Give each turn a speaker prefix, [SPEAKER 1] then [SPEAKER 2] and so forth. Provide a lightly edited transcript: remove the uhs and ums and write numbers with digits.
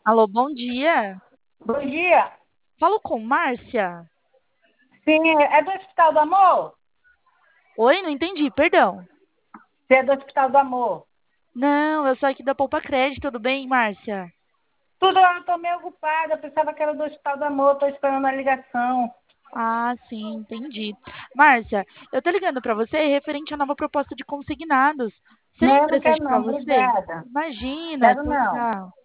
[SPEAKER 1] Alô, bom dia.
[SPEAKER 2] Bom dia.
[SPEAKER 1] Falo com Márcia.
[SPEAKER 2] Sim, é do Hospital do Amor?
[SPEAKER 1] Oi, não entendi, perdão.
[SPEAKER 2] Você é do Hospital do Amor?
[SPEAKER 1] Não, eu sou aqui da Poupa Crédito, tudo bem, Márcia?
[SPEAKER 2] Tudo, eu estou meio ocupada. Eu pensava que era do Hospital do Amor. Estou esperando a ligação.
[SPEAKER 1] Ah, sim, entendi. Márcia, eu tô ligando pra você referente à nova proposta de consignados. Seria
[SPEAKER 2] Não, eu não quero
[SPEAKER 1] interessante pra
[SPEAKER 2] não.
[SPEAKER 1] você?
[SPEAKER 2] Obrigada.
[SPEAKER 1] Imagina,
[SPEAKER 2] Quero
[SPEAKER 1] que
[SPEAKER 2] não.
[SPEAKER 1] legal.